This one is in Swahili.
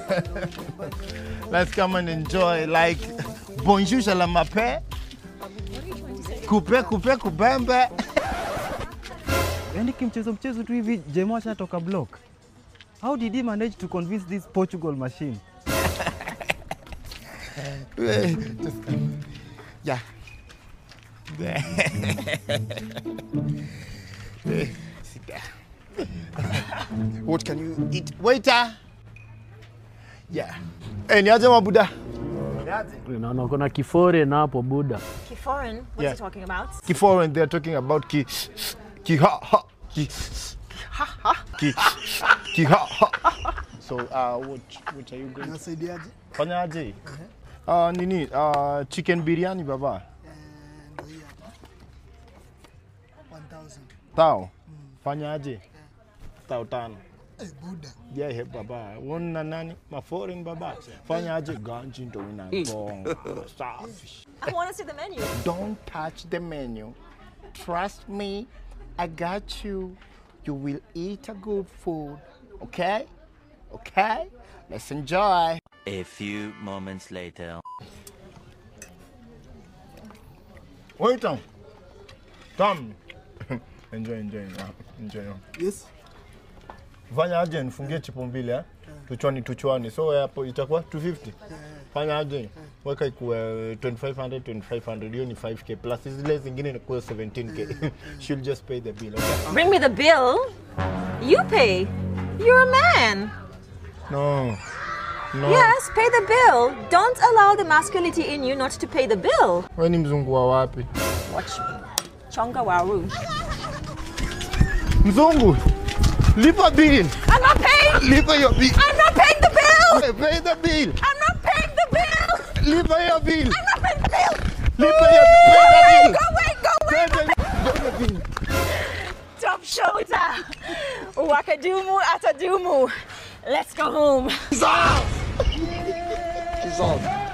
Let's come and enjoy. Like, bonjour, shalamape. Coupe, kubembe. Yani kimchezo tu hivi Jemo ashatoka block. How did he manage to convince this Portugal machine? Yeah. Sit there. What can you eat? Waiter! Yeah. Hey, niaje mabuda? Unaona kuna kiforeign hapo buda. Kiforeign? What's he talking about? Kiforeign, they're talking about ki ha ha. Ki ha ha. So, what are you going to Nasaidiaje? Fanyaje? Nini? Chicken biryani baba. Ndio hii hapa. 1000. Tao. Fanyaje? Tao tano. Buda. Yeah, he baba. Wona nani? Ma foreign baba. Fanyaje? Ganji ndo unabonga. Safi. I want to see the menu. Don't touch the menu. Trust me. I got you. You will eat a good food. Okay? Okay? Let's enjoy. A few moments later. Wait on. Come. Enjoy. Yes. Fanya aje nifungie chipo mbili tuchwani. So hapo itakuwa 250. Fanya aje. Weka ikuwe 2500 hiyo ni 5k plus zile zingine ni kwa 17k. She'll just pay the bill, okay? Bring me the bill. You pay. You're a man. No. Yes, pay the bill. Don't allow the masculinity in you not to pay the bill. Wewe ni mzungu wa wapi? Watch me. Chonga waru. Mzungu. Lipa bill. I'm not paying. Lipa your bill. I'm not paying the bill. Pay the bill. I'm not paying the bill. Lipa your bill. I'm not paying the bill. Lipa your bill. Go away. Top shoulder. Wakadumu atadumu. Let's go home. Dissolve.